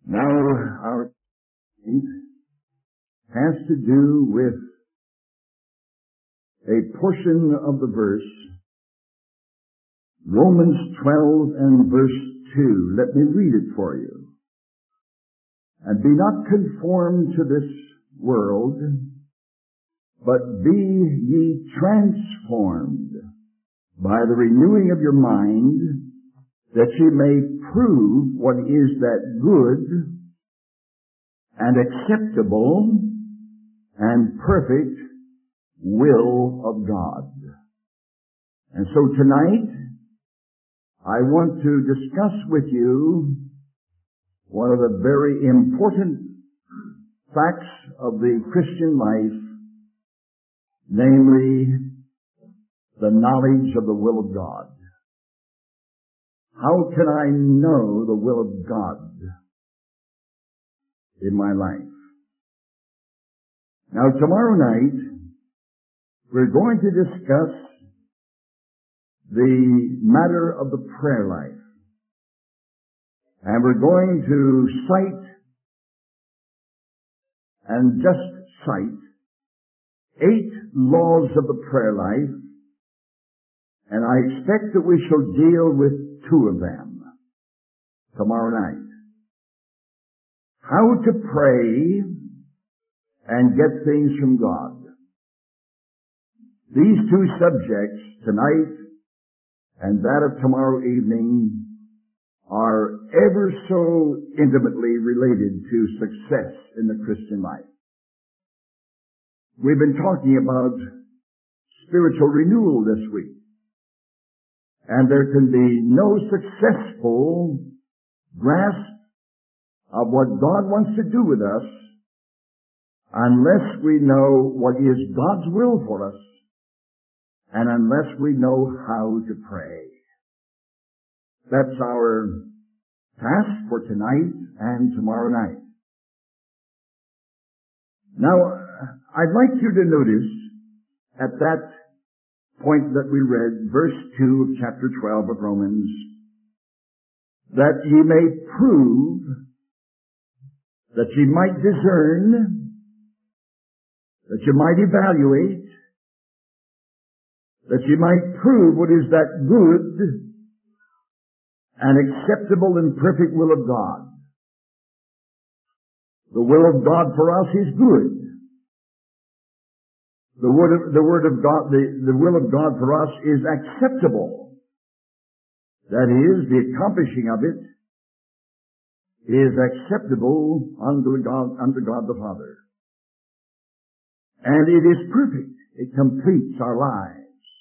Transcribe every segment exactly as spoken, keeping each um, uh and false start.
Now, our text has to do with a portion of the verse, Romans twelve and verse two. Let me read it for you. And be not conformed to this world, but be ye transformed by the renewing of your mind, that ye may prove what is that good and acceptable and perfect will of God. And so tonight, I want to discuss with you one of the very important facts of the Christian life, namely the knowledge of the will of God. How can I know the will of God in my life? Now, tomorrow night, we're going to discuss the matter of the prayer life. And we're going to cite and just cite eight laws of the prayer life, and I expect that we shall deal with two of them tomorrow night. How to pray and get things from God. These two subjects, tonight and that of tomorrow evening, are ever so intimately related to success in the Christian life. We've been talking about spiritual renewal this week. And there can be no successful grasp of what God wants to do with us unless we know what is God's will for us and unless we know how to pray. That's our task for tonight and tomorrow night. Now, I'd like you to notice at that point that we read, verse two of chapter twelve of Romans, that ye may prove, that ye might discern, that ye might evaluate, that ye might prove what is that good and acceptable and perfect will of God. The will of God for us is good. The word of, the word of God, the, the will of God for us is acceptable. That is, the accomplishing of it is acceptable unto God, unto God the Father. And it is perfect. It completes our lives.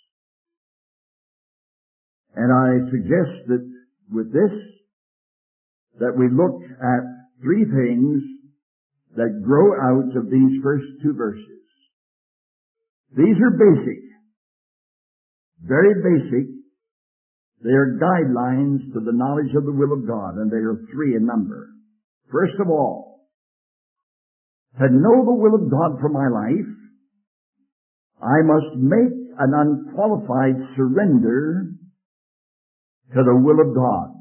And I suggest that with this, that we look at three things that grow out of these first two verses. These are basic, very basic. They are guidelines to the knowledge of the will of God, and they are three in number. First of all, to know the will of God for my life, I must make an unqualified surrender to the will of God.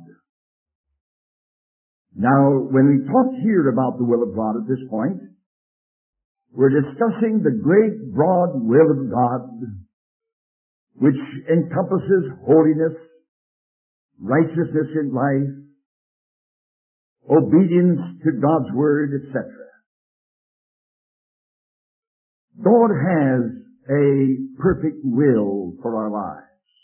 Now, when we talk here about the will of God at this point, we're discussing the great, broad will of God, which encompasses holiness, righteousness in life, obedience to God's Word, et cetera. God has a perfect will for our lives.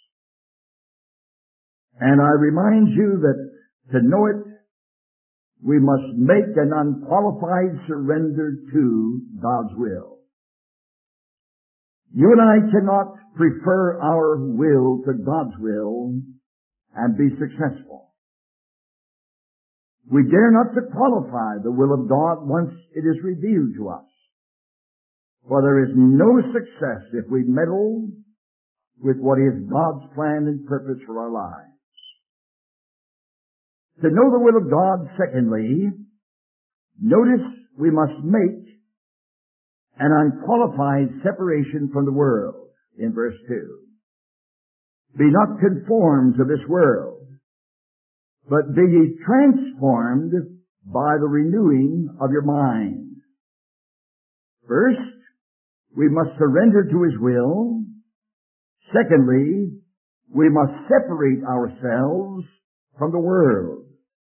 And I remind you that to know it, we must make an unqualified surrender to God's will. You and I cannot prefer our will to God's will and be successful. We dare not to qualify the will of God once it is revealed to us. For there is no success if we meddle with what is God's plan and purpose for our lives. To know the will of God, secondly, notice we must make an unqualified separation from the world in verse two. Be not conformed to this world, but be ye transformed by the renewing of your mind. First, we must surrender to His will. Secondly, we must separate ourselves from the world.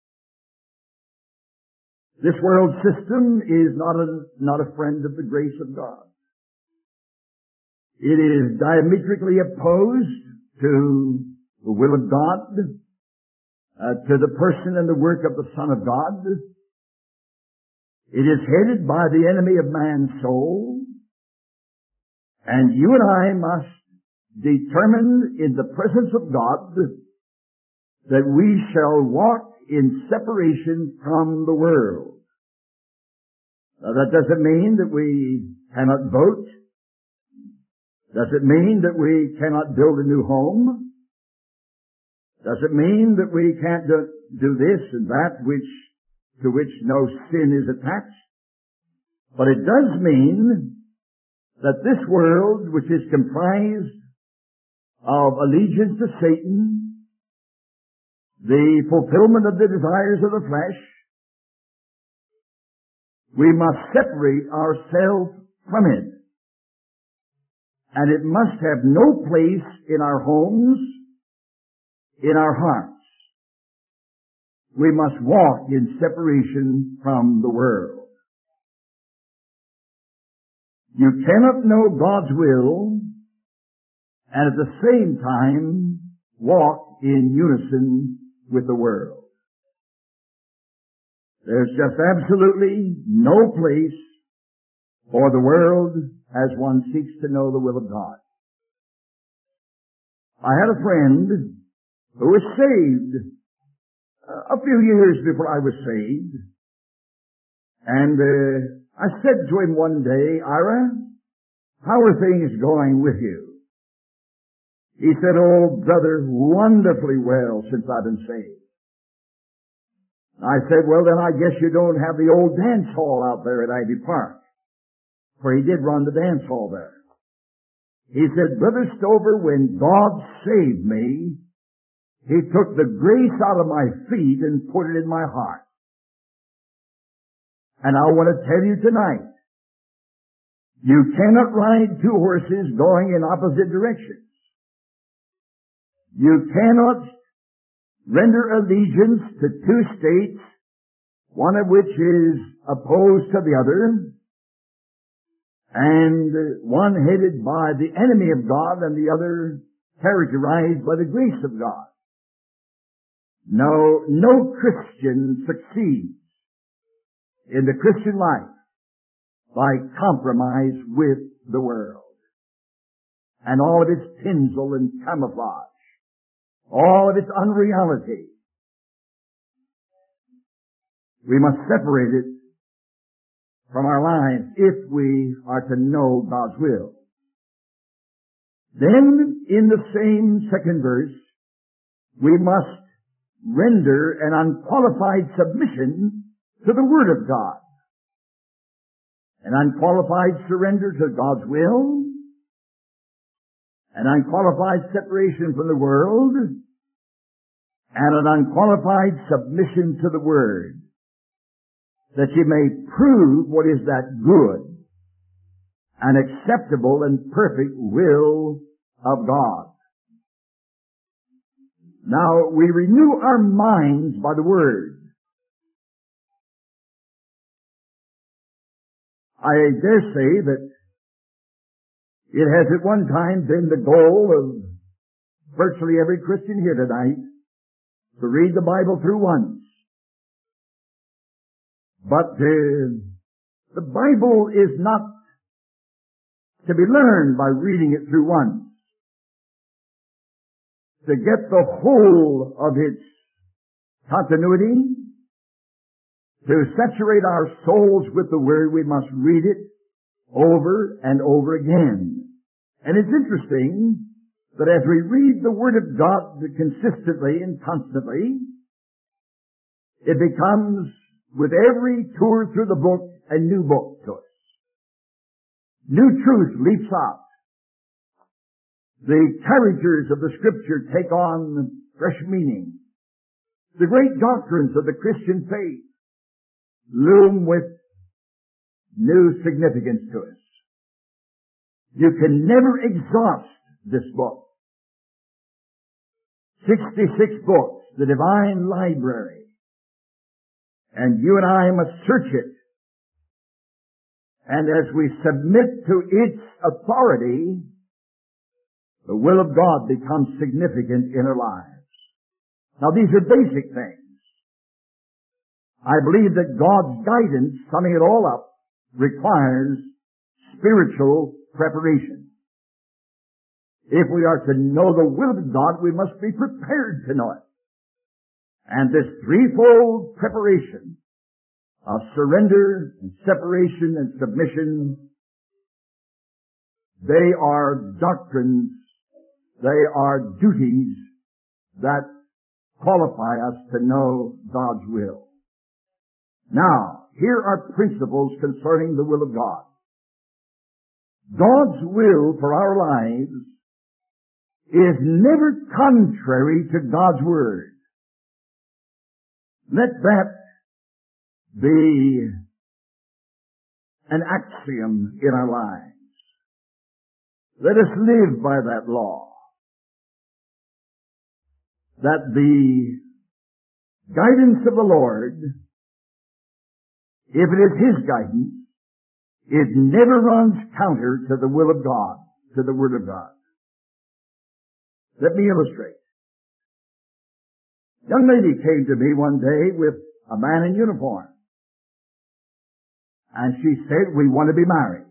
This world system is not a, not a friend of the grace of God. It is diametrically opposed to the will of God, uh, to the person and the work of the Son of God. It is headed by the enemy of man's soul. And you and I must determine in the presence of God that we shall walk in separation from the world. Now, that doesn't mean that we cannot vote. Does it mean that we cannot build a new home? Does it mean that we can't do, do this and that which, to which no sin is attached? But it does mean that this world, which is comprised of allegiance to Satan, the fulfillment of the desires of the flesh, we must separate ourselves from it. And it must have no place in our homes, in our hearts. We must walk in separation from the world. You cannot know God's will and at the same time walk in unison with the world. There's just absolutely no place for the world as one seeks to know the will of God. I had a friend who was saved a few years before I was saved, and uh, I said to him one day, Ira, how are things going with you? He said, oh, brother, wonderfully well since I've been saved. I said, well, then I guess you don't have the old dance hall out there at Ivy Park. For he did run the dance hall there. He said, Brother Stover, when God saved me, He took the grace out of my feet and put it in my heart. And I want to tell you tonight, you cannot ride two horses going in opposite directions. You cannot render allegiance to two states, one of which is opposed to the other, and one headed by the enemy of God and the other characterized by the grace of God. No, no Christian succeeds in the Christian life by compromise with the world and all of its tinsel and camouflage, all of its unreality. We must separate it from our lives if we are to know God's will. Then, in the same second verse, we must render an unqualified submission to the Word of God. An unqualified surrender to God's will, an unqualified separation from the world, and an unqualified submission to the Word, that you may prove what is that good and acceptable and perfect will of God. Now, we renew our minds by the Word. I dare say that it has at one time been the goal of virtually every Christian here tonight to read the Bible through once. But uh, the Bible is not to be learned by reading it through once. To get the whole of its continuity, to saturate our souls with the Word, we must read it over and over again. And it's interesting that as we read the Word of God consistently and constantly, it becomes, with every tour through the book, a new book to us. New truth leaps out. The characters of the Scripture take on fresh meaning. The great doctrines of the Christian faith loom with new significance to us. You can never exhaust this book. sixty-six books, the divine library. And you and I must search it. And as we submit to its authority, the will of God becomes significant in our lives. Now these are basic things. I believe that God's guidance, summing it all up, requires spiritual preparation. If we are to know the will of God, we must be prepared to know it. And this threefold preparation of surrender and separation and submission, they are doctrines, they are duties that qualify us to know God's will. Now, here are principles concerning the will of God. God's will for our lives is never contrary to God's Word. Let that be an axiom in our lives. Let us live by that law. That the guidance of the Lord, if it is His guidance, it never runs counter to the will of God, to the Word of God. Let me illustrate. A young lady came to me one day with a man in uniform. And she said, we want to be married.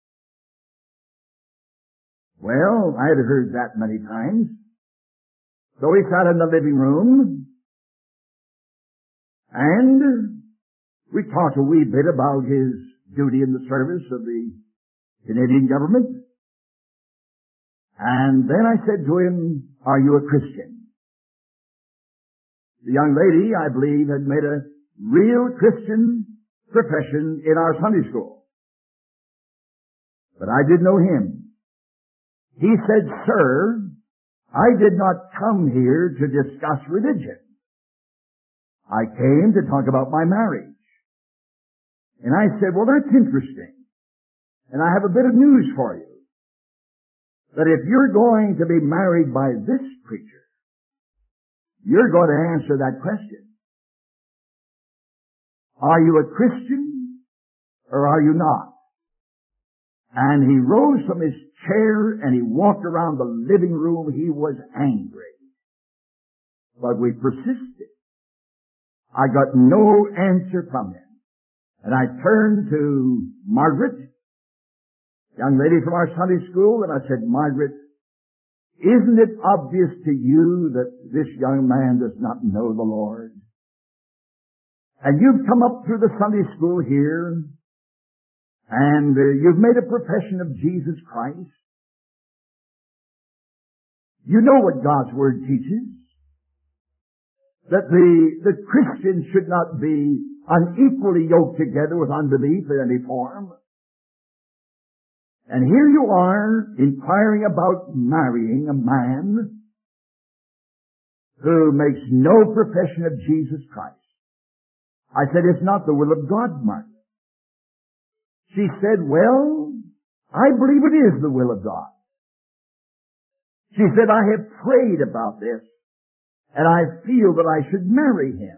Well, I had heard that many times. So we sat in the living room and we talked a wee bit about his duty in the service of the Canadian government. And then I said to him, are you a Christian? The young lady, I believe, had made a real Christian profession in our Sunday school. But I did know him. He said, sir, I did not come here to discuss religion. I came to talk about my marriage. And I said, well, that's interesting. And I have a bit of news for you. That if you're going to be married by this preacher, you're going to answer that question. Are you a Christian or are you not? And he rose from his chair and he walked around the living room. He was angry. But we persisted. I got no answer from him. And I turned to Margaret, young lady from our Sunday school, and I said, Margaret, isn't it obvious to you that this young man does not know the Lord? And you've come up through the Sunday school here, and uh, you've made a profession of Jesus Christ. You know what God's Word teaches. That the, the Christian should not be unequally yoked together with unbelief in any form. And here you are inquiring about marrying a man who makes no profession of Jesus Christ. I said, it's not the will of God, Margaret. She said, well, I believe it is the will of God. She said, I have prayed about this, and I feel that I should marry him.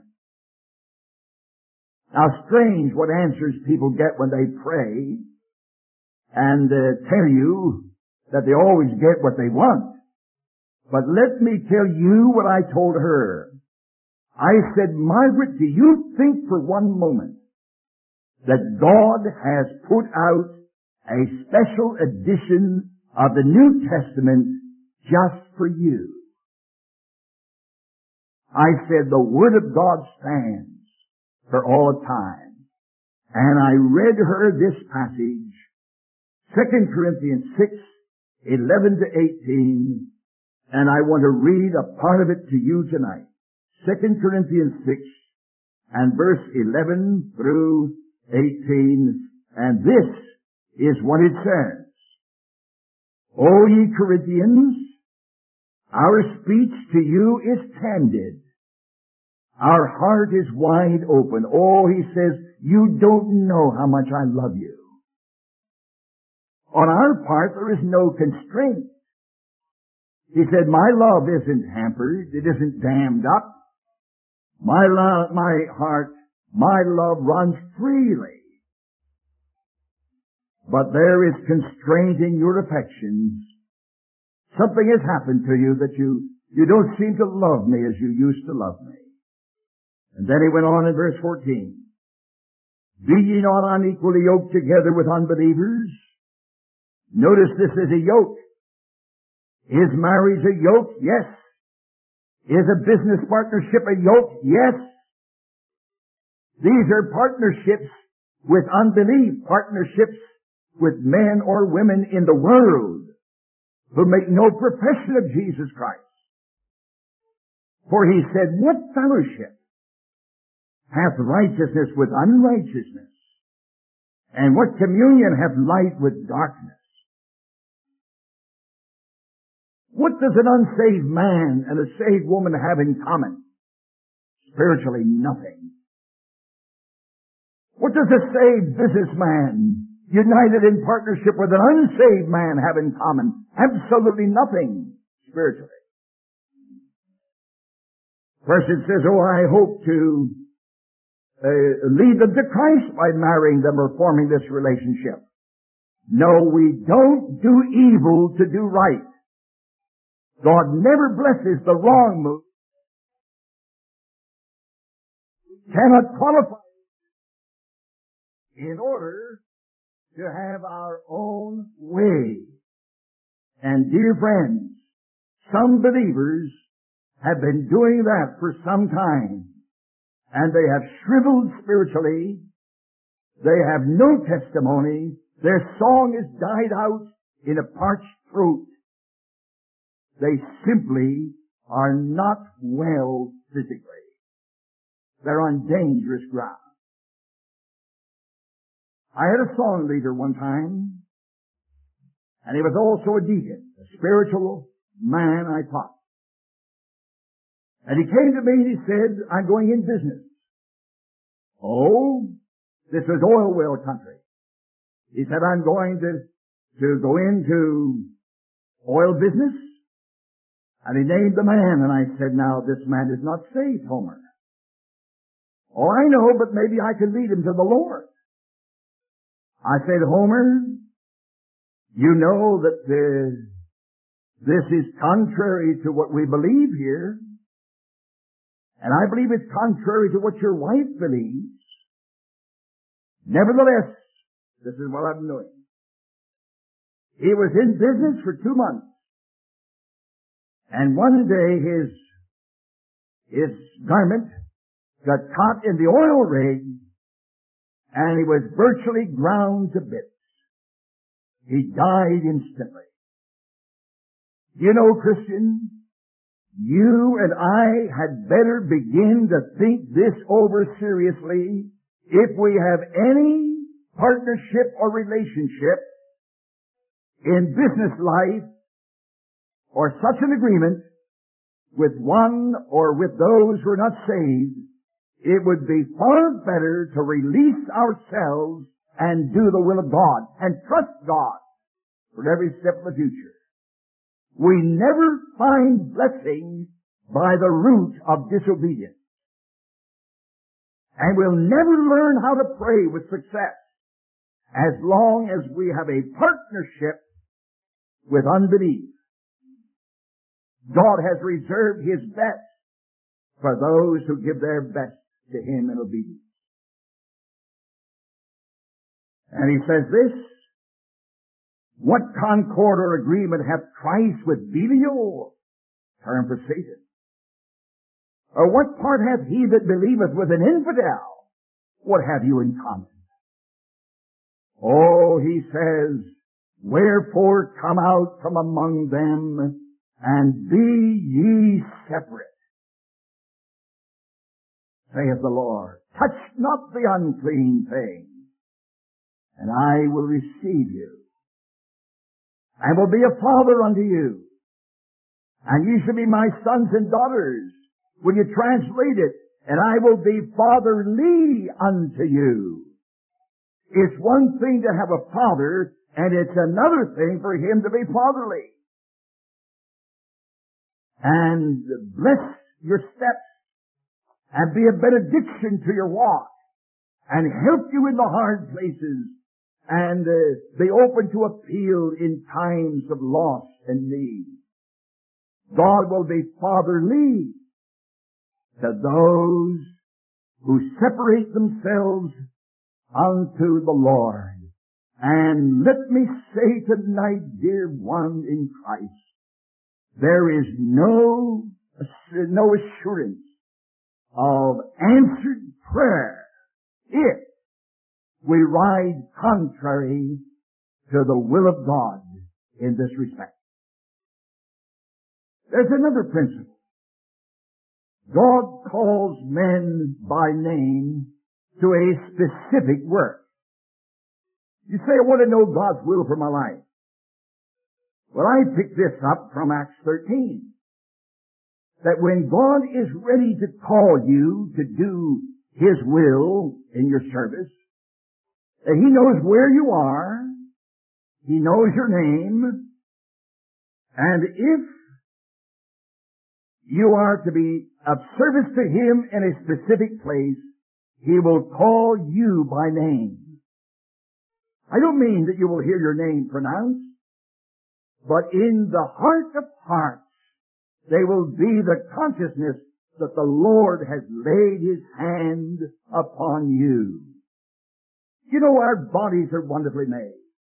Now, strange what answers people get when they pray and uh, tell you that they always get what they want. But let me tell you what I told her. I said, Margaret, do you think for one moment that God has put out a special edition of the New Testament just for you? I said, the Word of God stands for all time. And I read her this passage, Second Corinthians six, eleven to eighteen, and I want to read a part of it to you tonight. Second Corinthians six, and verse eleven through eighteen, and this is what it says. O ye Corinthians, our speech to you is candid, Our heart is wide open. Oh, he says, you don't know how much I love you. On our part, there is no constraint. He said, my love isn't hampered. It isn't dammed up. My love, my heart, my love runs freely. But there is constraint in your affections. Something has happened to you that you, you don't seem to love me as you used to love me. And then he went on in verse fourteen. Be ye not unequally yoked together with unbelievers? Notice this is a yoke. Is marriage a yoke? Yes. Is a business partnership a yoke? Yes. These are partnerships with unbelief, partnerships with men or women in the world who make no profession of Jesus Christ. For he said, what fellowship hath righteousness with unrighteousness? And what communion hath light with darkness? What does an unsaved man and a saved woman have in common? Spiritually, nothing. What does a saved businessman united in partnership with an unsaved man have in common? Absolutely nothing spiritually. First it says, oh, I hope to uh, lead them to Christ by marrying them or forming this relationship. No, we don't do evil to do right. God never blesses the wrong move. We cannot qualify in order to have our own way. And dear friends, some believers have been doing that for some time, and they have shriveled spiritually. They have no testimony. Their song is died out in a parched throat. They simply are not well physically. They're on dangerous ground. I had a song leader one time, and he was also a deacon, a spiritual man I taught. And he came to me and he said, I'm going in business. Oh, this was oil well country. He said, I'm going to, to go into oil business. And he named the man, and I said, now this man is not saved, Homer. Oh, I know, but maybe I could lead him to the Lord. I said, Homer, you know that uh, this is contrary to what we believe here. And I believe it's contrary to what your wife believes. Nevertheless, this is what I'm doing. He was in business for two months. And one day his, his garment got caught in the oil rig and he was virtually ground to bits. He died instantly. You know, Christian, you and I had better begin to think this over seriously if we have any partnership or relationship in business life or such an agreement with one or with those who are not saved. It would be far better to release ourselves and do the will of God and trust God for every step of the future. We never find blessing by the root of disobedience. And we'll never learn how to pray with success as long as we have a partnership with unbelief. God has reserved His best for those who give their best to Him in obedience. And He says this, what concord or agreement hath Christ with Belial? Term for Satan. Or what part hath he that believeth with an infidel? What have you in common? Oh, he says, wherefore come out from among them and be ye separate, saith the Lord. Touch not the unclean thing, and I will receive you, and will be a father unto you, and ye shall be my sons and daughters. When you translate it, and I will be fatherly unto you. It's one thing to have a father, and it's another thing for him to be fatherly. And bless your steps, and be a benediction to your walk, and help you in the hard places, and uh, be open to appeal in times of loss and need. God will be fatherly to those who separate themselves unto the Lord. And let me say tonight, dear one in Christ, there is no, no assurance of answered prayer if we ride contrary to the will of God in this respect. There's another principle. God calls men by name to a specific work. You say, I want to know God's will for my life. Well, I picked this up from Acts thirteen. That when God is ready to call you to do His will in your service, that He knows where you are, He knows your name, and if you are to be of service to Him in a specific place, He will call you by name. I don't mean that you will hear your name pronounced, but in the heart of hearts, they will be the consciousness that the Lord has laid His hand upon you. You know, our bodies are wonderfully made.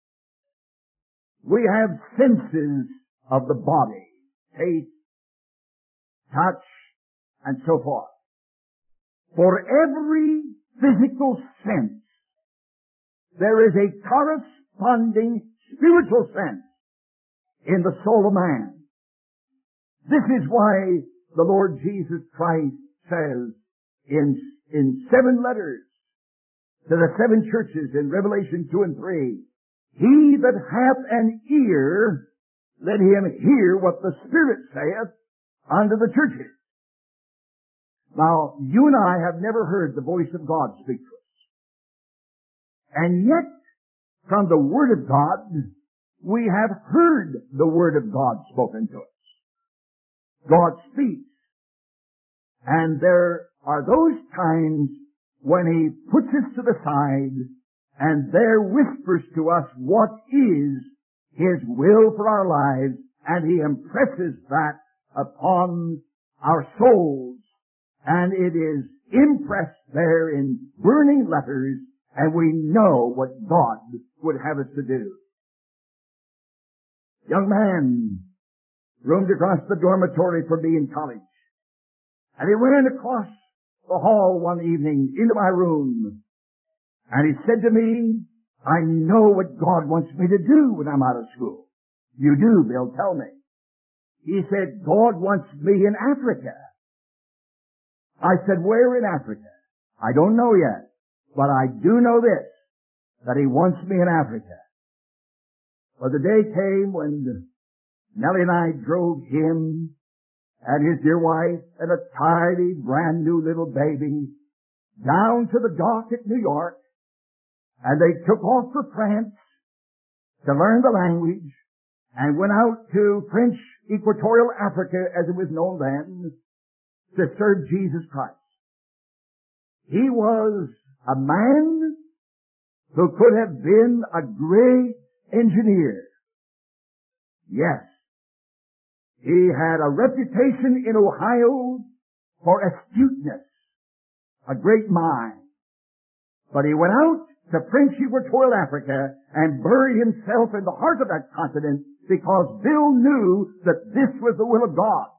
We have senses of the body, taste, touch, and so forth. For every physical sense, there is a corresponding spiritual sense in the soul of man. This is why the Lord Jesus Christ says in, in seven letters to the seven churches in Revelation two and three, He that hath an ear, let him hear what the Spirit saith unto the churches. Now, you and I have never heard the voice of God speak to us. And yet, from the Word of God, we have heard the Word of God spoken to us. God speaks. And there are those times when He puts us to the side and there whispers to us what is His will for our lives, and He impresses that upon our souls, and it is impressed there in burning letters, and we know what God would have us to do. Young man roomed across the dormitory for me in college, and he ran across the hall one evening into my room, and he said to me, I know what God wants me to do when I'm out of school. You do, Bill, tell me. He said, God wants me in Africa. I said, where in Africa? I don't know yet, but I do know this, that He wants me in Africa. Well, the day came when Nellie and I drove him and his dear wife and a tidy, brand new little baby down to the dock at New York, and they took off for France to learn the language and went out to French Equatorial Africa, as it was known then, to serve Jesus Christ. He was a man who could have been a great engineer. Yes. He had a reputation in Ohio for astuteness, a great mind. But he went out to French Equatorial Africa and buried himself in the heart of that continent because Bill knew that this was the will of God.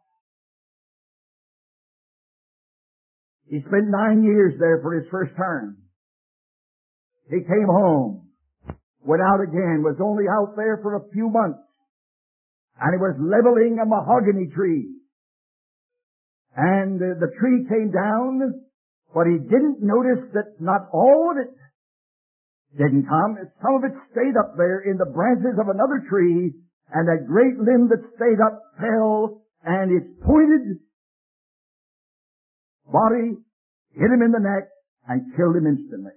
He spent nine years there for his first term. He came home, went out again, was only out there for a few months, and he was leveling a mahogany tree. And uh, the tree came down, but he didn't notice that not all of it didn't come. Some of it stayed up there in the branches of another tree, and that great limb that stayed up fell, and its pointed body hit him in the neck, and killed him instantly.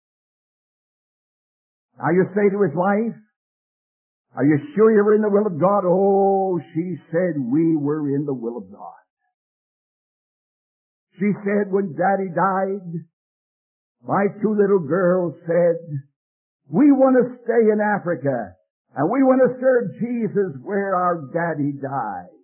Now you say to his wife, are you sure you were in the will of God? Oh, she said, we were in the will of God. She said, when Daddy died, my two little girls said, we want to stay in Africa, and we want to serve Jesus where our Daddy died.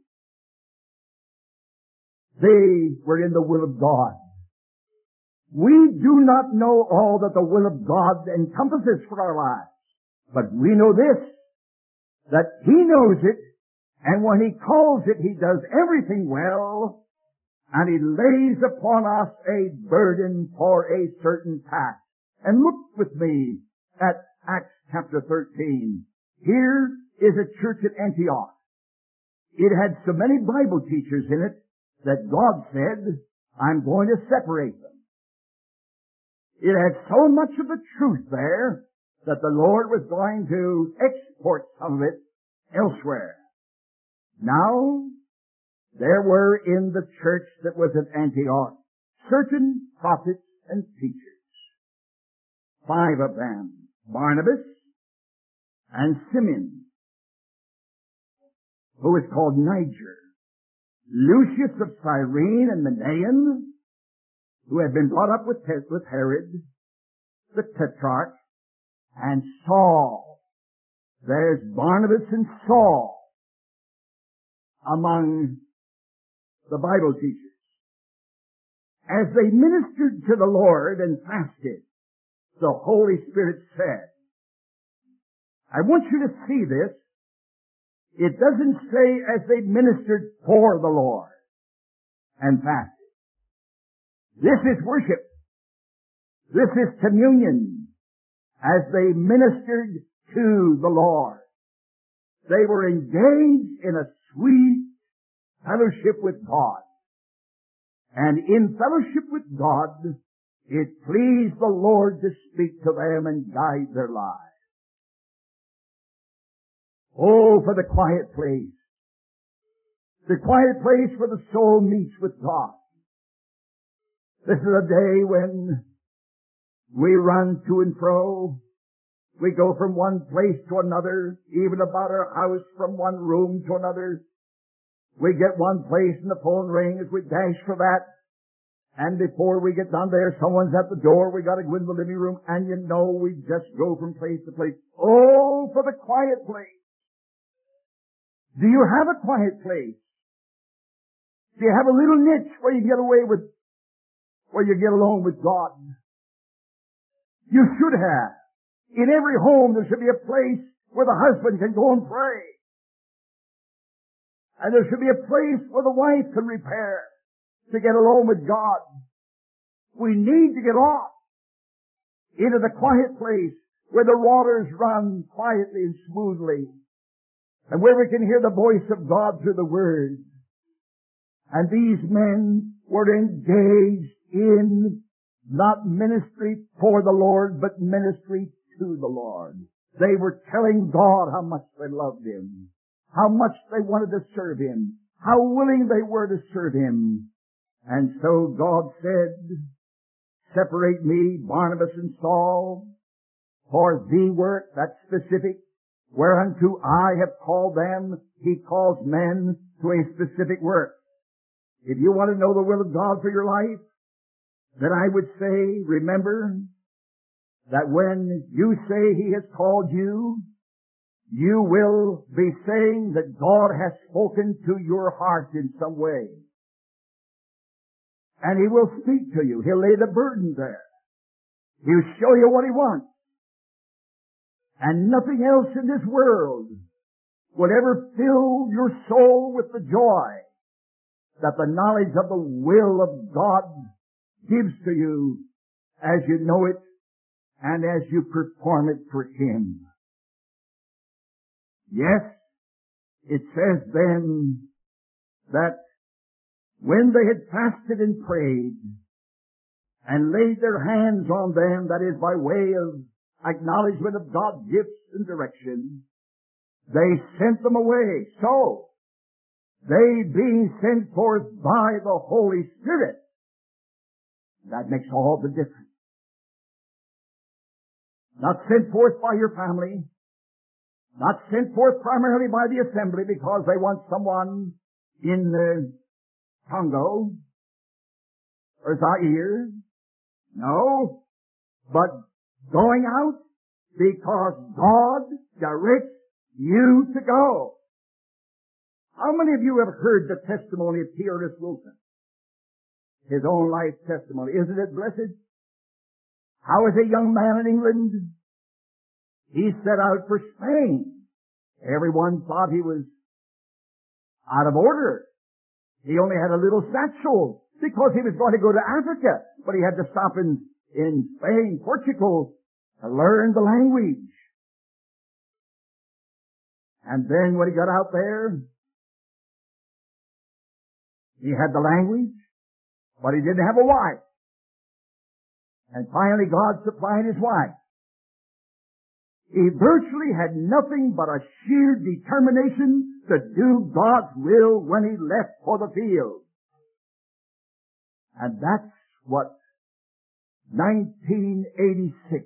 They were in the will of God. We do not know all that the will of God encompasses for our lives, but we know this, that He knows it, and when He calls it, He does everything well, and He lays upon us a burden for a certain task. And look with me at Acts chapter thirteen. Here is a church at Antioch. It had so many Bible teachers in it that God said, I'm going to separate them. It had so much of the truth there that the Lord was going to export some of it elsewhere. Now, there were in the church that was at Antioch certain prophets and teachers. Five of them, Barnabas and Simeon, who was called Niger, Lucius of Cyrene and Manaen, who had been brought up with, with Herod, the Tetrarch, and Saul. There's Barnabas and Saul among the Bible teachers. As they ministered to the Lord and fasted, the Holy Spirit said, I want you to see this. It doesn't say as they ministered for the Lord and fasted. This is worship. This is communion as they ministered to the Lord. They were engaged in a sweet fellowship with God. And in fellowship with God, it pleased the Lord to speak to them and guide their lives. Oh, for the quiet place. The quiet place where the soul meets with God. This is a day when we run to and fro. We go from one place to another, even about our house, from one room to another. We get one place and the phone rings, we dash for that. And before we get down there, someone's at the door, we gotta go in the living room, and you know we just go from place to place. Oh, for the quiet place. Do you have a quiet place? Do you have a little niche where you get away with, where you get alone with God? You should have. In every home there should be a place where the husband can go and pray. And there should be a place where the wife can repair to get alone with God. We need to get off into the quiet place where the waters run quietly and smoothly, and where we can hear the voice of God through the Word. And these men were engaged in not ministry for the Lord, but ministry to the Lord. They were telling God how much they loved Him, how much they wanted to serve Him, how willing they were to serve Him. And so God said, separate me, Barnabas and Saul, for the work, that's specific, whereunto I have called them. He calls men to a specific work. If you want to know the will of God for your life, then I would say, remember that when you say He has called you, you will be saying that God has spoken to your heart in some way. And He will speak to you. He'll lay the burden there. He'll show you what He wants. And nothing else in this world would ever fill your soul with the joy that the knowledge of the will of God gives to you as you know it and as you perform it for Him. Yes, it says then that when they had fasted and prayed and laid their hands on them, that is by way of acknowledgement of God's gifts and direction, they sent them away. So, they being sent forth by the Holy Spirit. That makes all the difference. Not sent forth by your family, not sent forth primarily by the assembly because they want someone in the Congo or Zaire. No, but going out because God directs you to go. How many of you have heard the testimony of T R S Wilson? His own life testimony. Isn't it blessed? How as a young man in England, he set out for Spain. Everyone thought he was out of order. He only had a little satchel because he was going to go to Africa, but he had to stop in, in Spain, Portugal, to learn the language. And then when he got out there, he had the language, but he didn't have a wife. And finally God supplied his wife. He virtually had nothing but a sheer determination to do God's will when he left for the field. And that's what nineteen eighty-six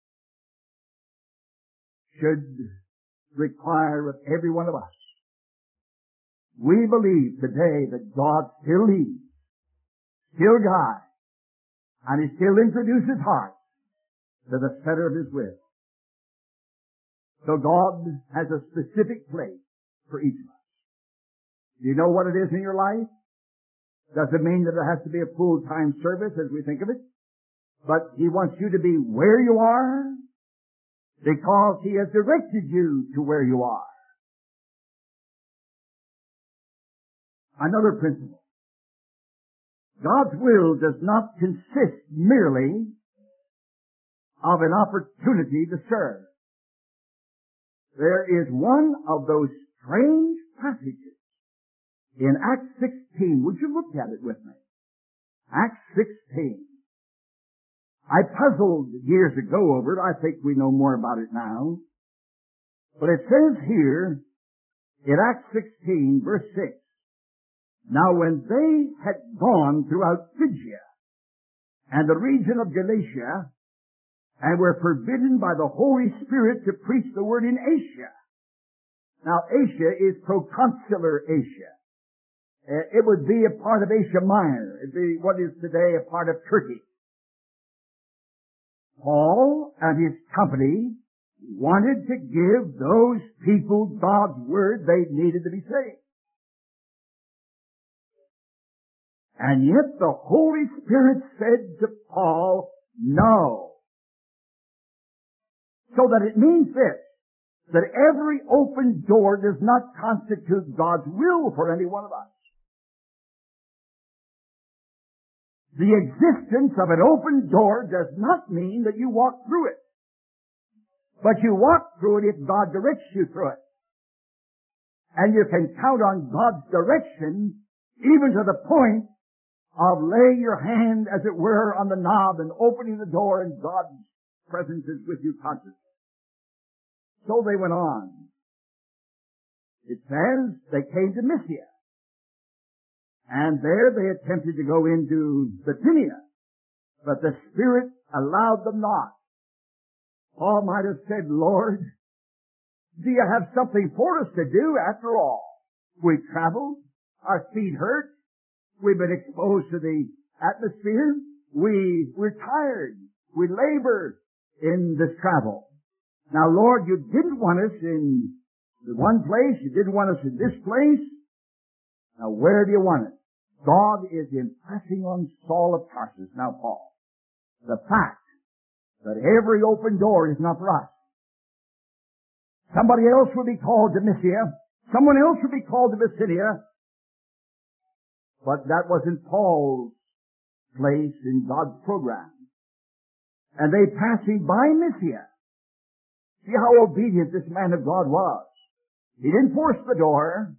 should require of every one of us. We believe today that God still leads, still guides, and he still introduces hearts to the center of his will. So God has a specific place for each of us. Do you know what it is in your life? Doesn't mean that it has to be a full-time service as we think of it. But he wants you to be where you are because he has directed you to where you are. Another principle. God's will does not consist merely of an opportunity to serve. There is one of those strange passages in Acts sixteen. Would you look at it with me? Acts sixteen. I puzzled years ago over it. I think we know more about it now. But it says here in Acts sixteen, verse six, now when they had gone throughout Phrygia and the region of Galatia, and were forbidden by the Holy Spirit to preach the word in Asia. Now, Asia is proconsular Asia. Uh, it would be a part of Asia Minor. It'd be what is today a part of Turkey. Paul and his company wanted to give those people God's word. They needed to be saved. And yet the Holy Spirit said to Paul, no. So that it means this, that every open door does not constitute God's will for any one of us. The existence of an open door does not mean that you walk through it. But you walk through it if God directs you through it. And you can count on God's direction even to the point of laying your hand, as it were, on the knob and opening the door, and God's presence is with you consciously. So they went on. It says they came to Mysia. And there they attempted to go into Bithynia. But the Spirit allowed them not. Paul might have said, Lord, do you have something for us to do after all? We've traveled. Our feet hurt. We've been exposed to the atmosphere. We, we're tired. We labor in this travel. Now, Lord, you didn't want us in the one place. You didn't want us in this place. Now, where do you want us? God is impressing on Saul of Tarsus, now Paul, the fact that every open door is not for us. Somebody else will be called to Mysia. Someone else will be called to Bithynia. But that wasn't Paul's place in God's program. And they passing by Mysia. See how obedient this man of God was. He didn't force the door.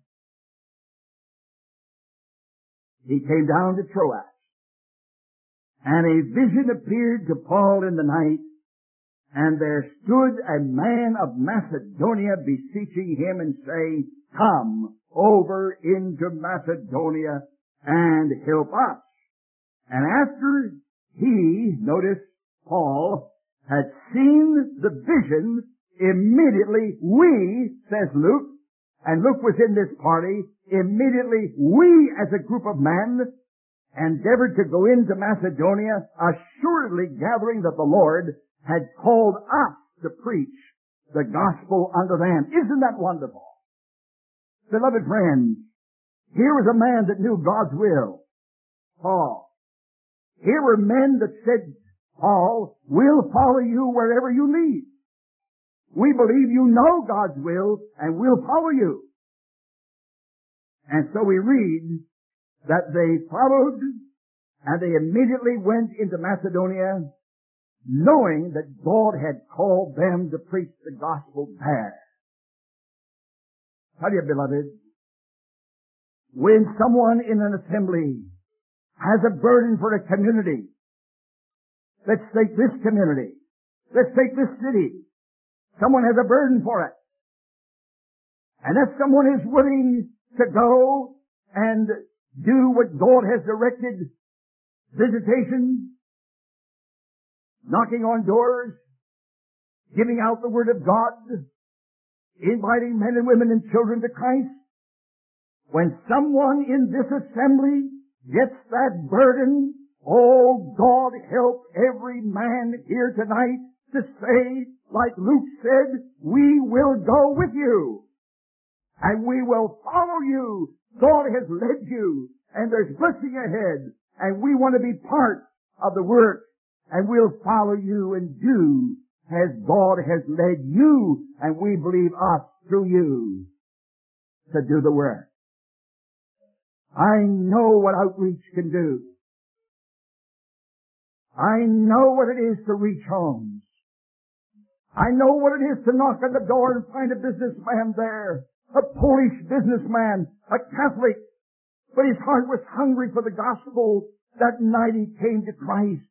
He came down to Troas. And a vision appeared to Paul in the night, and there stood a man of Macedonia beseeching him and saying, come over into Macedonia and help us. And after he, notice, Paul, had seen the vision. Immediately we, says Luke, and Luke was in this party, immediately we as a group of men endeavored to go into Macedonia, assuredly gathering that the Lord had called us to preach the gospel unto them. Isn't that wonderful? Beloved friends, here was a man that knew God's will, Paul. Here were men that said, Paul, we'll follow you wherever you lead. We believe you know God's will, and we'll follow you. And so we read that they followed, and they immediately went into Macedonia, knowing that God had called them to preach the gospel there. Tell you, beloved, when someone in an assembly has a burden for a community, let's take this community, let's take this city, someone has a burden for it, and if someone is willing to go and do what God has directed, visitation, knocking on doors, giving out the Word of God, inviting men and women and children to Christ, when someone in this assembly gets that burden, oh, God help every man here tonight to say, like Luke said, we will go with you, and we will follow you. God has led you, and there's blessing ahead, and we want to be part of the work, and we'll follow you and do as God has led you, and we believe us through you to do the work. I know what outreach can do. I know what it is to reach homes. I know what it is to knock on the door and find a businessman there, a Polish businessman, a Catholic, but his heart was hungry for the gospel. That night he came to Christ.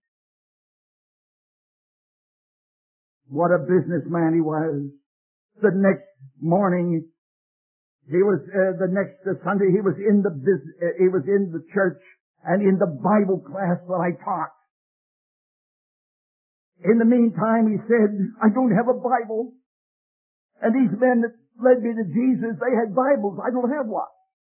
What a businessman he was. The next morning, he was, uh, the next uh, Sunday, he was in the, uh, he was in the church and in the Bible class that I taught. In the meantime, he said, I don't have a Bible. And these men that led me to Jesus, they had Bibles. I don't have one.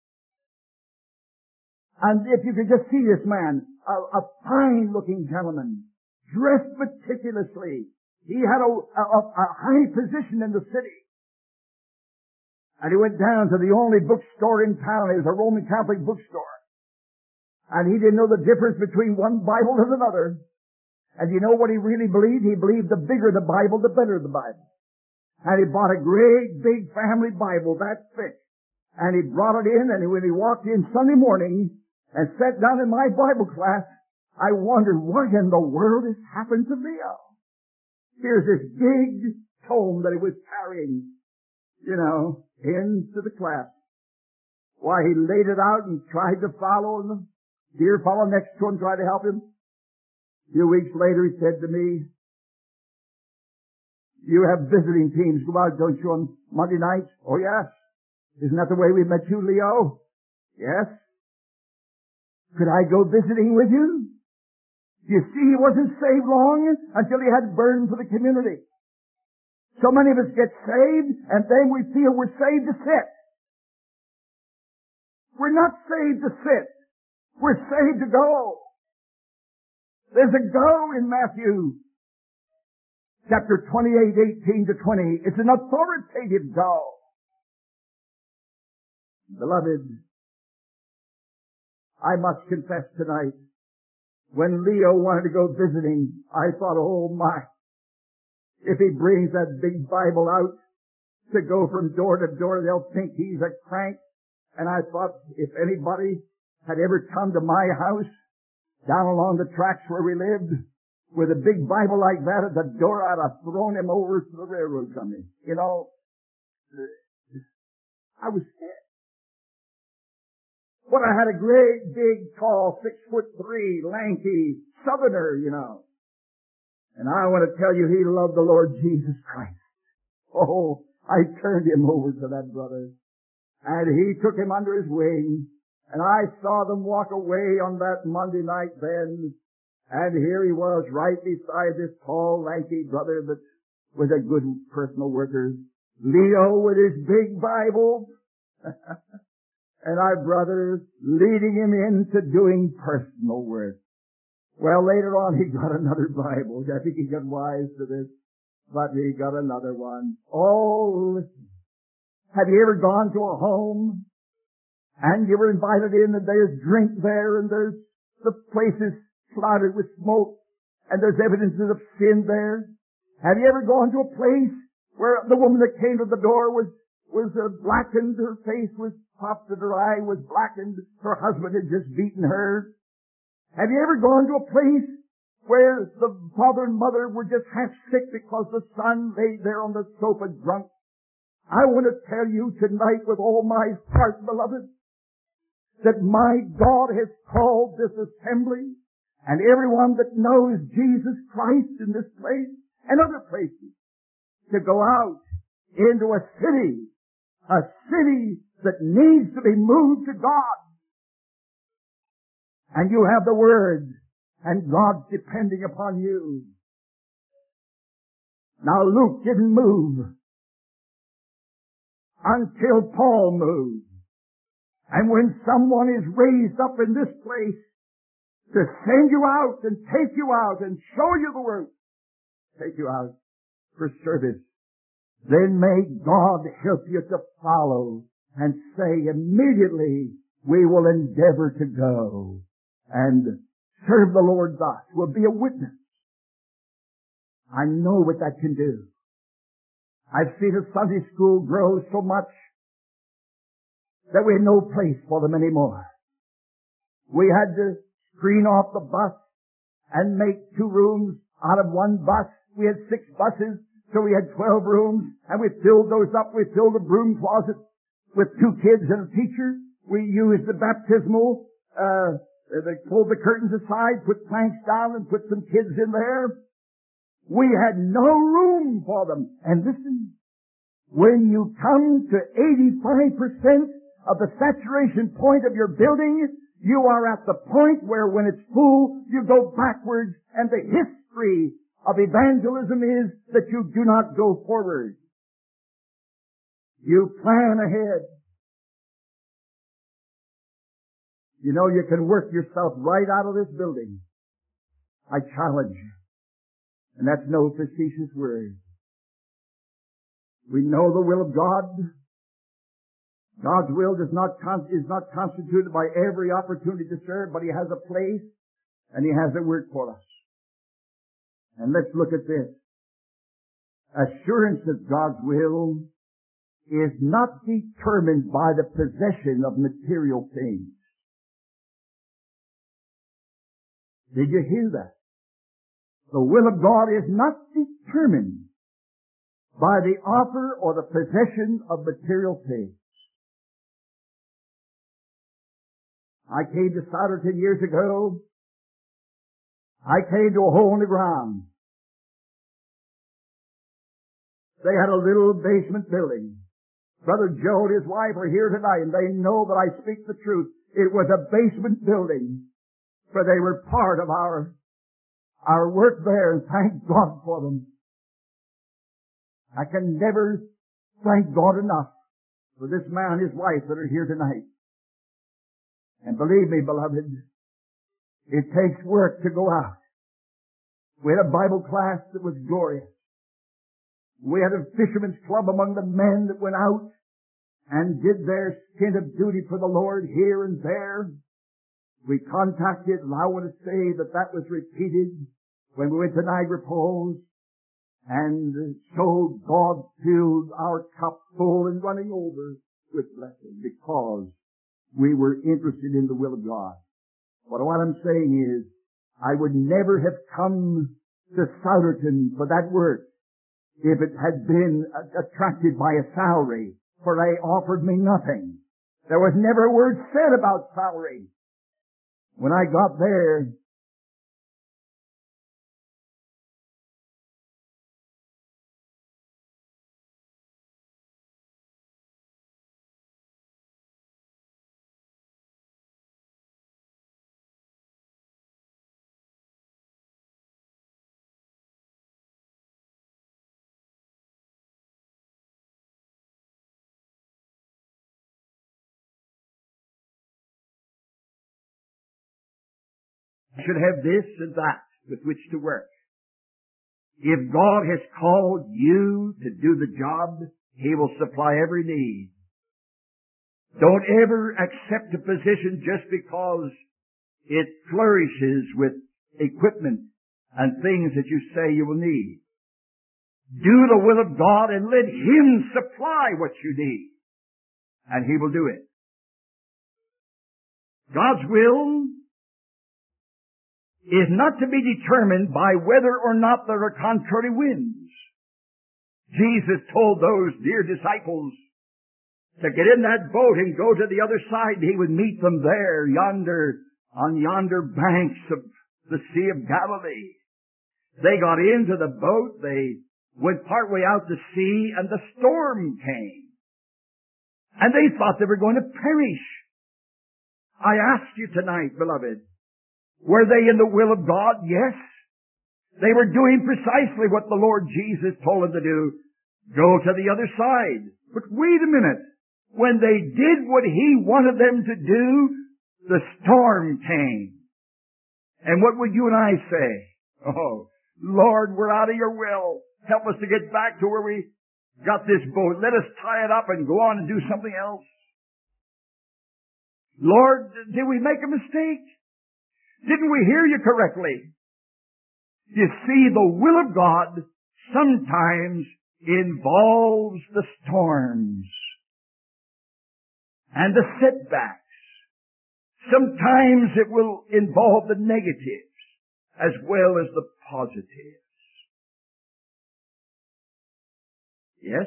And if you could just see this man, a, a fine-looking gentleman, dressed meticulously. He had a, a, a high position in the city. And he went down to the only bookstore in town. It was a Roman Catholic bookstore. And he didn't know the difference between one Bible and another. And you know what he really believed? He believed the bigger the Bible, the better the Bible. And he bought a great big family Bible that thick. And he brought it in, and when he walked in Sunday morning and sat down in my Bible class, I wondered, what in the world has happened to Leo? Here's this big tome that he was carrying, you know, into the class. Why, he laid it out and tried to follow, and the dear fellow next to him tried to help him. A few weeks later, he said to me, you have visiting teams go out, don't you, on Monday nights? Oh, yes. Isn't that the way we met you, Leo? Yes. Could I go visiting with you? You see, he wasn't saved long until he had burden for the community. So many of us get saved, and then we feel we're saved to sit. We're not saved to sit. We're saved to go. There's a go in Matthew chapter twenty-eight, eighteen to twenty. It's an authoritative go. Beloved, I must confess tonight, when Leo wanted to go visiting, I thought, oh my, if he brings that big Bible out to go from door to door, they'll think he's a crank. And I thought, if anybody had ever come to my house, down along the tracks where we lived, with a big Bible like that at the door, I'd have thrown him over to the railroad company. You know, I was scared. But I had a great, big, tall, six foot three, lanky southerner, you know. And I want to tell you, he loved the Lord Jesus Christ. Oh, I turned him over to that brother. And he took him under his wing. And I saw them walk away on that Monday night then. And here he was right beside this tall, lanky brother that was a good personal worker. Leo with his big Bible. And our brother leading him into doing personal work. Well, later on he got another Bible. I think he got wise to this. But he got another one. Oh, listen. Have you ever gone to a home and you were invited in and there's drink there and there's, the place is clouded with smoke and there's evidences of sin there? Have you ever gone to a place where the woman that came to the door was, was uh, blackened, her face was popped and her eye was blackened, her husband had just beaten her? Have you ever gone to a place where the father and mother were just half sick because the son lay there on the sofa drunk? I want to tell you tonight with all my heart, beloved, that my God has called this assembly and everyone that knows Jesus Christ in this place and other places to go out into a city, a city that needs to be moved to God. And you have the Word, and God's depending upon you. Now Luke didn't move until Paul moved. And when someone is raised up in this place to send you out and take you out and show you the work, take you out for service, then may God help you to follow and say immediately, we will endeavor to go and serve the Lord thus. We'll be a witness. I know what that can do. I've seen a Sunday school grow so much that we had no place for them anymore. We had to screen off the bus and make two rooms out of one bus. We had six buses, so we had twelve rooms, and we filled those up. We filled the broom closet with two kids and a teacher. We used the baptismal, uh, they pulled the curtains aside, put planks down, and put some kids in there. We had no room for them. And listen, when you come to eighty-five percent of the saturation point of your building, you are at the point where when it's full, you go backwards, and the history of evangelism is that you do not go forward. You plan ahead. You know, you can work yourself right out of this building. I challenge you. And that's no facetious word. We know the will of God. God's will does not con- is not constituted by every opportunity to serve, but He has a place and He has a work for us. And let's look at this. Assurance of God's will is not determined by the possession of material things. Did you hear that? The will of God is not determined by the offer or the possession of material things. I came to Souderton years ago. I came to a hole in the ground. They had a little basement building. Brother Joe and his wife are here tonight, and they know that I speak the truth. It was a basement building, for they were part of our our work there, and thank God for them. I can never thank God enough for this man and his wife that are here tonight. And believe me, beloved, it takes work to go out. We had a Bible class that was glorious. We had a fisherman's club among the men that went out and did their stint of duty for the Lord here and there. We contacted, and I want to say that that was repeated when we went to Niagara Falls, and so God filled our cup full and running over with blessing because we were interested in the will of God. But what I'm saying is, I would never have come to Souderton for that work if it had been attracted by a salary, for they offered me nothing. There was never a word said about salary. When I got there, should have this and that with which to work. If God has called you to do the job, He will supply every need. Don't ever accept a position just because it flourishes with equipment and things that you say you will need. Do the will of God and let Him supply what you need, and He will do it. God's will is not to be determined by whether or not there are contrary winds. Jesus told those dear disciples to get in that boat and go to the other side. He would meet them there, yonder, on yonder banks of the Sea of Galilee. They got into the boat, they went partway out to sea, and the storm came. And they thought they were going to perish. I ask you tonight, beloved, were they in the will of God? Yes. They were doing precisely what the Lord Jesus told them to do. Go to the other side. But wait a minute. When they did what He wanted them to do, the storm came. And what would you and I say? Oh, Lord, we're out of your will. Help us to get back to where we got this boat. Let us tie it up and go on and do something else. Lord, did we make a mistake? Didn't we hear you correctly? You see, the will of God sometimes involves the storms and the setbacks. Sometimes it will involve the negatives as well as the positives. Yes?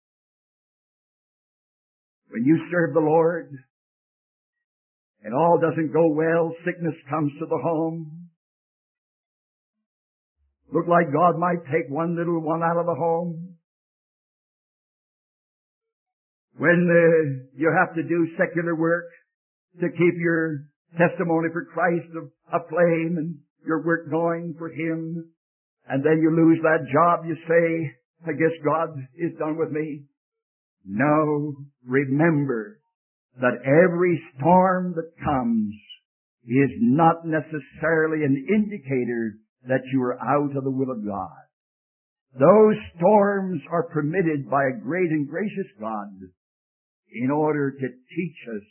When you serve the Lord, and all doesn't go well, sickness comes to the home. Look like God might take one little one out of the home. When uh, you have to do secular work to keep your testimony for Christ aflame and your work going for Him, and then you lose that job, you say, I guess God is done with me. No, remember that every storm that comes is not necessarily an indicator that you are out of the will of God. Those storms are permitted by a great and gracious God in order to teach us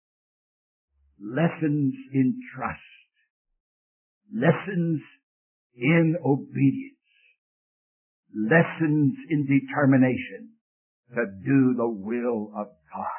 lessons in trust, lessons in obedience, lessons in determination to do the will of God.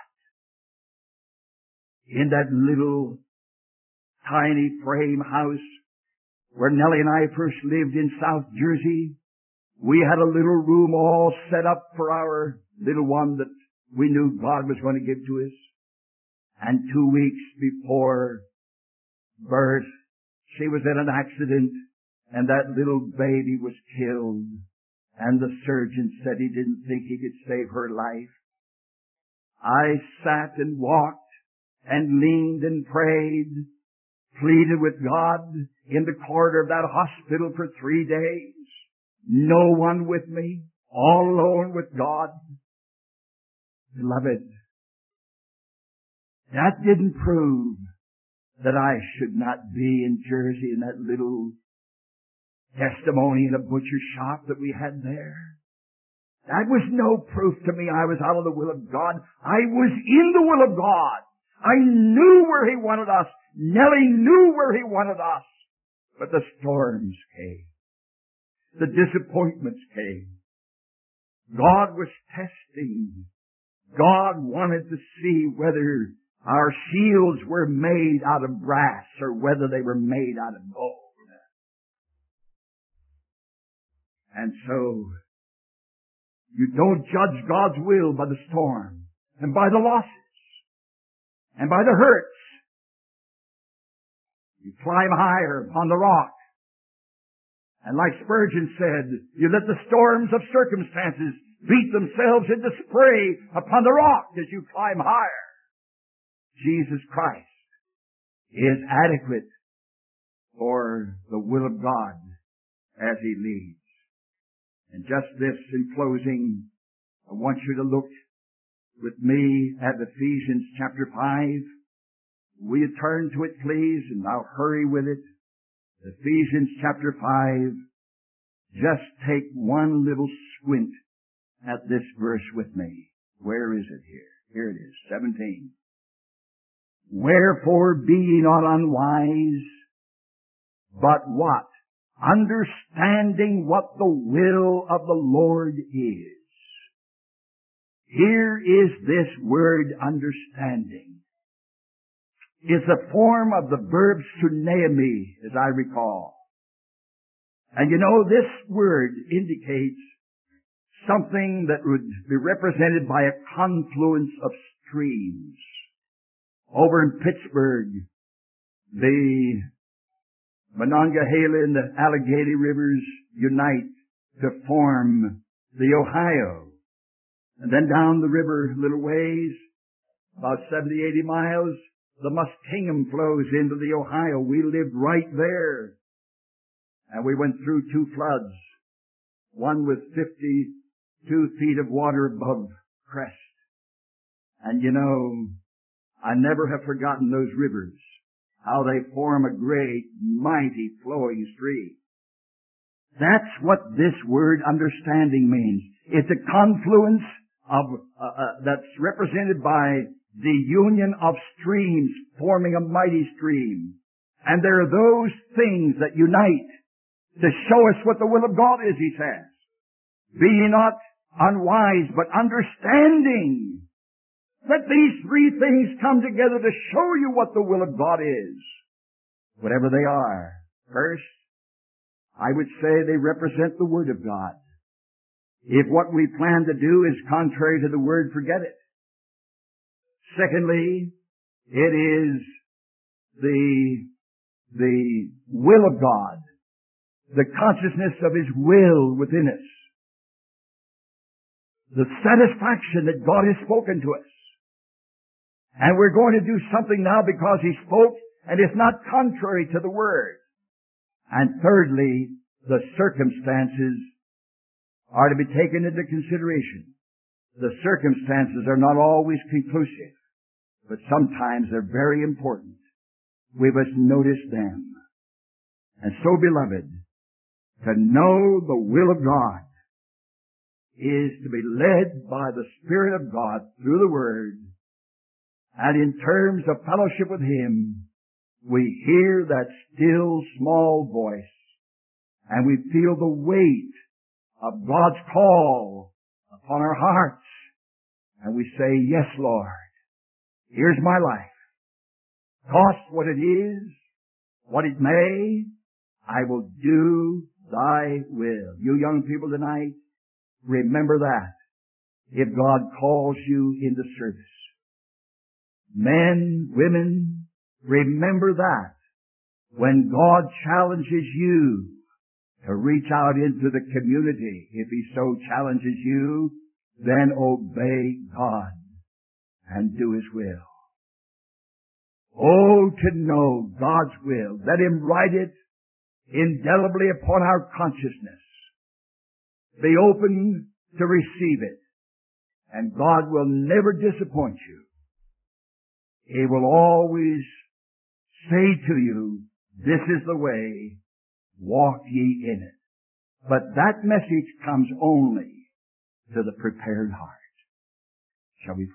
In that little tiny frame house where Nellie and I first lived in South Jersey, we had a little room all set up for our little one that we knew God was going to give to us. And two weeks before birth, she was in an accident and that little baby was killed. And the surgeon said he didn't think he could save her life. I sat and walked and leaned and prayed, pleaded with God in the corridor of that hospital for three days. No one with me, all alone with God. Beloved, that didn't prove that I should not be in Jersey in that little testimony in a butcher shop that we had there. That was no proof to me I was out of the will of God. I was in the will of God. I knew where He wanted us. Nellie knew where He wanted us. But the storms came. The disappointments came. God was testing. God wanted to see whether our shields were made out of brass or whether they were made out of gold. And so, you don't judge God's will by the storm and by the losses and by the hurts. You climb higher upon the rock. And like Spurgeon said, you let the storms of circumstances beat themselves into spray upon the rock as you climb higher. Jesus Christ is adequate for the will of God as He leads. And just this in closing, I want you to look with me at Ephesians chapter five. Will you turn to it, please, and I'll hurry with it. Ephesians chapter five. Just take one little squint at this verse with me. Where is it here? Here it is, seventeen. Wherefore be ye not unwise, but what? Understanding what the will of the Lord is. Here is this word understanding. It's a form of the verb suneimi, as I recall. And you know, this word indicates something that would be represented by a confluence of streams. Over in Pittsburgh, the Monongahela and the Allegheny rivers unite to form the Ohio. And then down the river a little ways, about seventy, eighty miles, the Muskingum flows into the Ohio. We lived right there. And we went through two floods. One with fifty-two feet of water above crest. And you know, I never have forgotten those rivers, how they form a great, mighty flowing stream. That's what this word understanding means. It's a confluence of, uh, uh, that's represented by the union of streams forming a mighty stream. And there are those things that unite to show us what the will of God is, he says. Be ye not unwise, but understanding. Let these three things come together to show you what the will of God is. Whatever they are. First, I would say they represent the Word of God. If what we plan to do is contrary to the Word, forget it. Secondly, it is the, the will of God, the consciousness of His will within us, the satisfaction that God has spoken to us. And we're going to do something now because He spoke, and it's not contrary to the Word. And thirdly, the circumstances are to be taken into consideration. The circumstances are not always conclusive, but sometimes they're very important. We must notice them. And so, beloved, to know the will of God is to be led by the Spirit of God through the Word. And in terms of fellowship with Him, we hear that still small voice, and we feel the weight of God's call upon our hearts. And we say, yes, Lord, here's my life. Cost what it is, what it may, I will do Thy will. You young people tonight, remember that. If God calls you into service. Men, women, remember that. When God challenges you to reach out into the community, if He so challenges you, then obey God and do His will. Oh, to know God's will. Let Him write it indelibly upon our consciousness. Be open to receive it. And God will never disappoint you. He will always say to you, this is the way, walk ye in it. But that message comes only to the prepared heart. Shall we